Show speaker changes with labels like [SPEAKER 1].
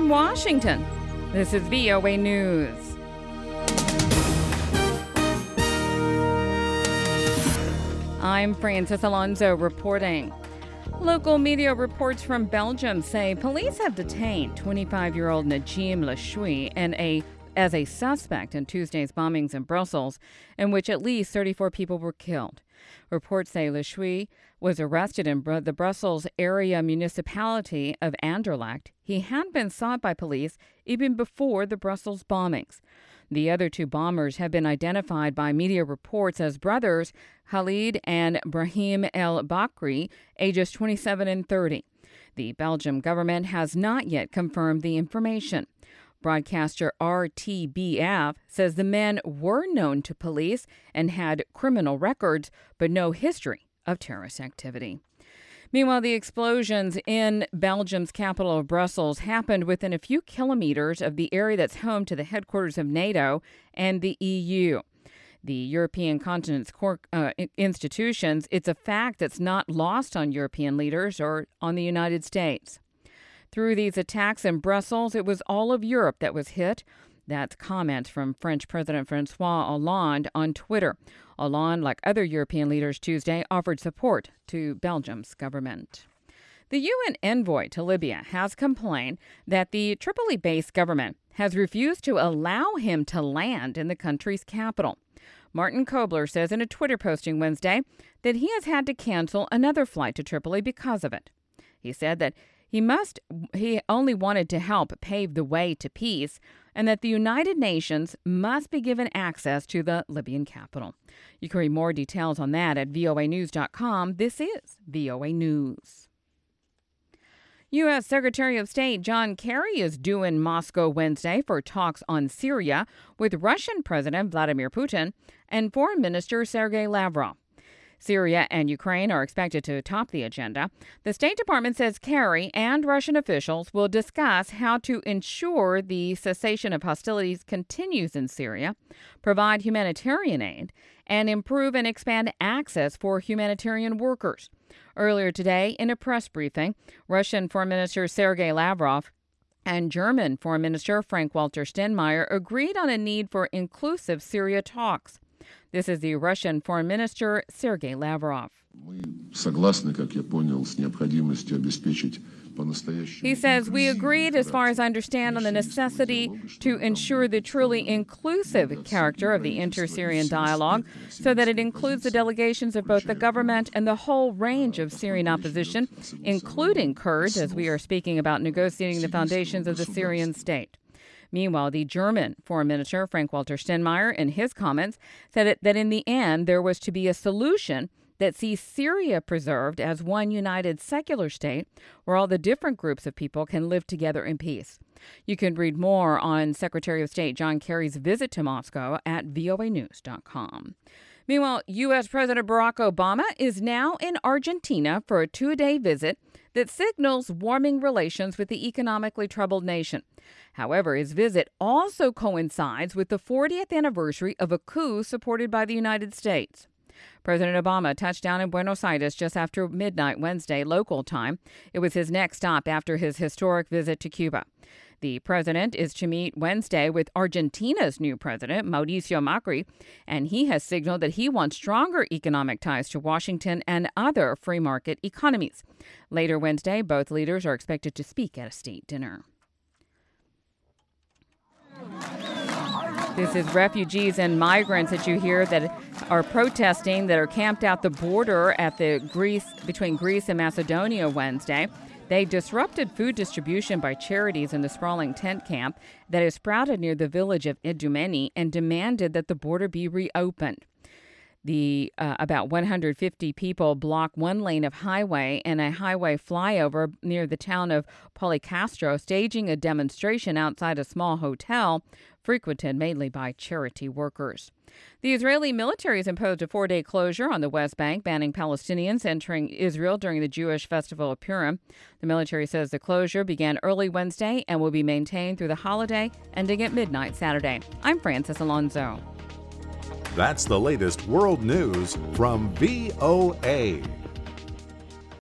[SPEAKER 1] Washington, this is VOA News. I'm Frances Alonso reporting. Local media reports from Belgium say police have detained 25-year-old Najim Lashui as a suspect in Tuesday's bombings in Brussels, in which at least 34 people were killed. Reports say Lashui was arrested in the Brussels area municipality of Anderlecht. He had been sought by police even before the Brussels bombings. The other two bombers have been identified by media reports as brothers Khalid and Brahim El Bakri, ages 27 and 30. The Belgian government has not yet confirmed the information. Broadcaster RTBF says the men were known to police and had criminal records, but no history of terrorist activity. Meanwhile, the explosions in Belgium's capital of Brussels happened within a few kilometers of the area that's home to the headquarters of NATO and the EU. The European continent's core institutions, it's a fact that's not lost on European leaders or on the United States. Through these attacks in Brussels, it was all of Europe that was hit. That's comments from French President François Hollande on Twitter. Hollande, like other European leaders Tuesday, offered support to Belgium's government. The UN envoy to Libya has complained that the Tripoli-based government has refused to allow him to land in the country's capital. Martin Kobler says in a Twitter posting Wednesday that he has had to cancel another flight to Tripoli because of it. He said that he only wanted to help pave the way to peace, and that the United Nations must be given access to the Libyan capital. You can read more details on that at voanews.com. This is VOA News. U.S. Secretary of State John Kerry is due in Moscow Wednesday for talks on Syria with Russian President Vladimir Putin and Foreign Minister Sergei Lavrov. Syria and Ukraine are expected to top the agenda. The State Department says Kerry and Russian officials will discuss how to ensure the cessation of hostilities continues in Syria, provide humanitarian aid, and improve and expand access for humanitarian workers. Earlier today, in a press briefing, Russian Foreign Minister Sergei Lavrov and German Foreign Minister Frank-Walter Steinmeier agreed on a need for inclusive Syria talks. This is the Russian Foreign Minister Sergei Lavrov. He says, we agreed, as far as I understand, on the necessity to ensure the truly inclusive character of the inter-Syrian dialogue so that it includes the delegations of both the government and the whole range of Syrian opposition, including Kurds, as we are speaking about negotiating the foundations of the Syrian state. Meanwhile, the German Foreign Minister, Frank-Walter Steinmeier, in his comments, said that in the end there was to be a solution that sees Syria preserved as one united secular state where all the different groups of people can live together in peace. You can read more on Secretary of State John Kerry's visit to Moscow at voanews.com. Meanwhile, U.S. President Barack Obama is now in Argentina for a two-day visit that signals warming relations with the economically troubled nation. However, his visit also coincides with the 40th anniversary of a coup supported by the United States. President Obama touched down in Buenos Aires just after midnight Wednesday, local time. It was his next stop after his historic visit to Cuba. The president is to meet Wednesday with Argentina's new president, Mauricio Macri, and he has signaled that he wants stronger economic ties to Washington and other free market economies. Later Wednesday, both leaders are expected to speak at a state dinner. This is refugees and migrants that you hear that are protesting, that are camped out the border at between Greece and Macedonia Wednesday. They disrupted food distribution by charities in the sprawling tent camp that is sprouted near the village of Idomeni and demanded that the border be reopened. About 150 people blocked one lane of highway and a highway flyover near the town of Policastro, staging a demonstration outside a small hotel frequented mainly by charity workers. The Israeli military has imposed a 4-day closure on the West Bank, banning Palestinians entering Israel during the Jewish festival of Purim. The military says the closure began early Wednesday and will be maintained through the holiday, ending at midnight Saturday. I'm Frances Alonso.
[SPEAKER 2] That's the latest world news from VOA.